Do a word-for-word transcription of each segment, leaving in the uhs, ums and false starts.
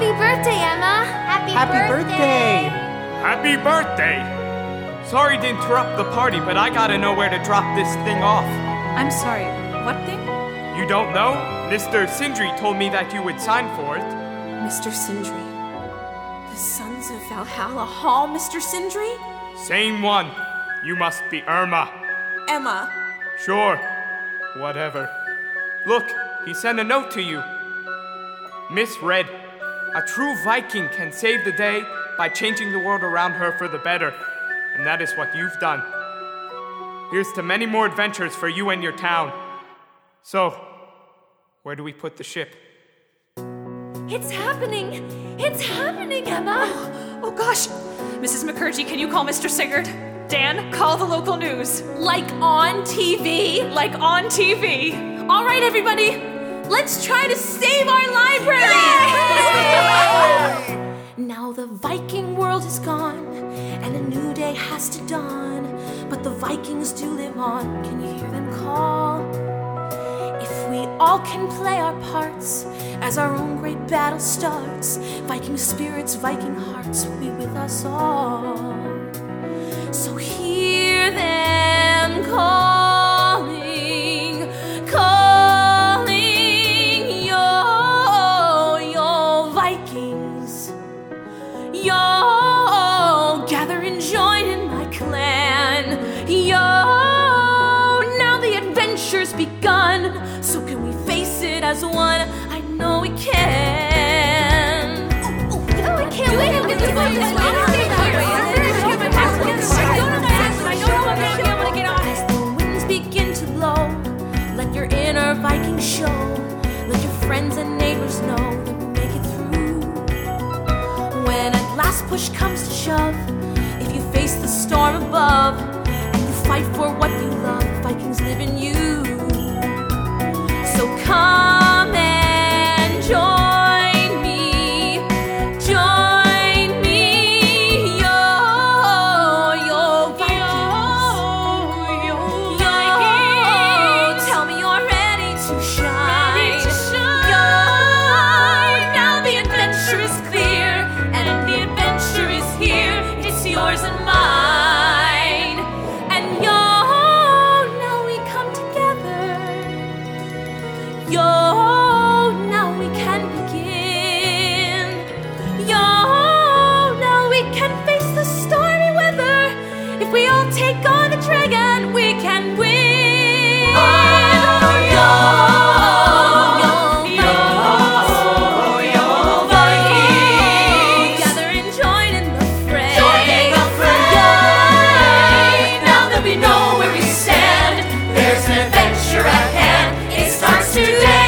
Happy birthday, Emma! Happy, Happy birthday! Happy birthday! Sorry to interrupt the party, but I gotta know where to drop this thing off. I'm sorry, what thing? You don't know? Mister Sindri told me that you would sign for it. Mister Sindri. The Sons of Valhalla Hall, Mister Sindri? Same one. You must be Irma. Emma. Sure. Whatever. Look, he sent a note to you. Misread. A true Viking can save the day by changing the world around her for the better. And that is what you've done. Here's to many more adventures for you and your town. So, where do we put the ship? It's happening! It's happening, Emma! Oh, oh gosh! Missus McCurdy, can you call Mister Sigurd? Dan, call the local news. Like on T V? Like on T V. All right, everybody, let's try to save our library! Now the Viking world is gone, and a new day has to dawn. But the Vikings do live on, can you hear them call? If we all can play our parts as our own great battle starts, Viking spirits, Viking hearts will be with us all. So hear them calling, calling, yo, yo, Vikings, yo, gather and join in my clan, yo, now the adventure's begun, so can we face it as one? I know we can. Oh, oh, oh I can't wait to get this one. As the winds begin to blow, let your inner Viking show. Let your friends and neighbors know that we'll make it through. When at last push comes to shove, if you face the storm above and you fight for what you love, Vikings live in you. So come and join me, join me, yo, yo, Vikings, yo, yo, tell me you're ready to shine, yo, now the adventure is clear, and the adventure is here, it's yours and mine, and yo, now we come together, yo, now we can begin, yo, now we can face the stormy weather, if we all take on the dragon, we can win. Oh, yo, yo, Vikings, yo, Vikings, gather and join in the fray. Joining the fray. Now that we know where we stand, there's an adventure at hand. It starts today.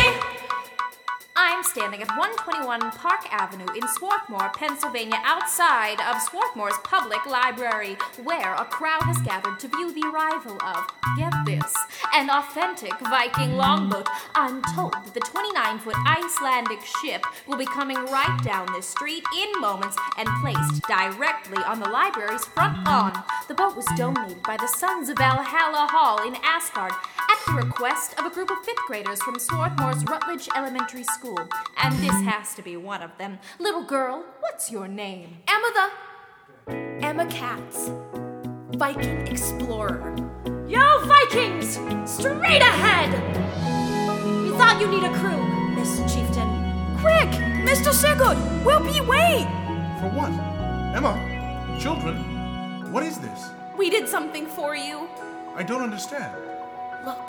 I'm standing at one twenty-one Park Avenue in Swarthmore, Pennsylvania, outside of Swarthmore's Public Library, where a crowd has gathered to view the arrival of, get this, an authentic Viking longboat. I'm told that the twenty-nine-foot Icelandic ship will be coming right down this street in moments and placed directly on the library's front lawn. The boat was donated by the Sons of Valhalla Hall in Asgard at the request of a group of fifth graders from Swarthmore's Rutledge Elementary School. And this has to be one of them. Little girl, what's your name? Emma the... Emma Katz, Viking explorer. Yo, Vikings! Straight ahead! We thought you need a crew, Miss Chieftain. Quick, Mister Sigurd, we'll be wait. For what? Emma? Children? What is this? We did something for you. I don't understand. Look.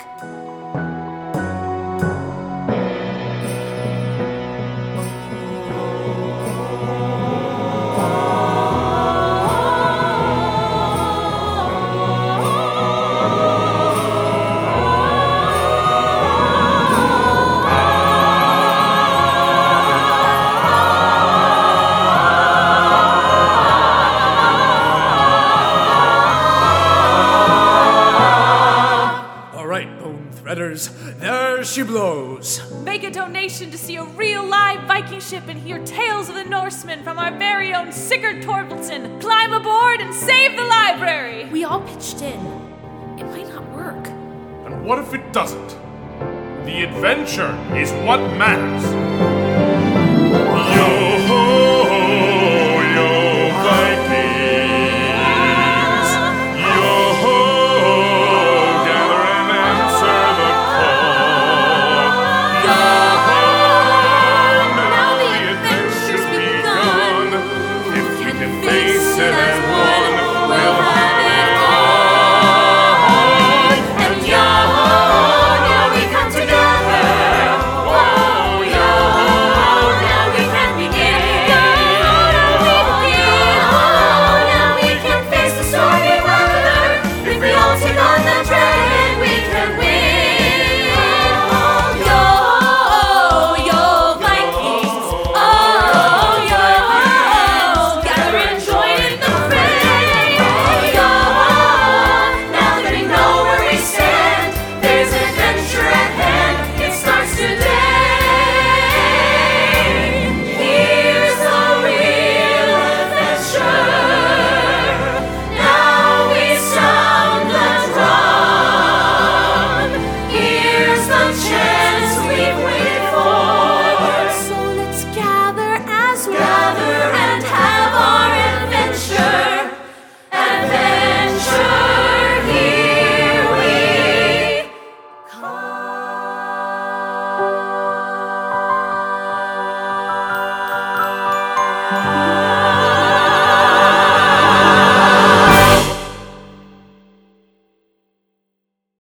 There she blows. Make a donation to see a real live Viking ship and hear tales of the Norsemen from our very own Sigurd Torvaldsson. Climb aboard and save the library. We all pitched in. It might not work. And what if it doesn't? The adventure is what matters. Yo ho!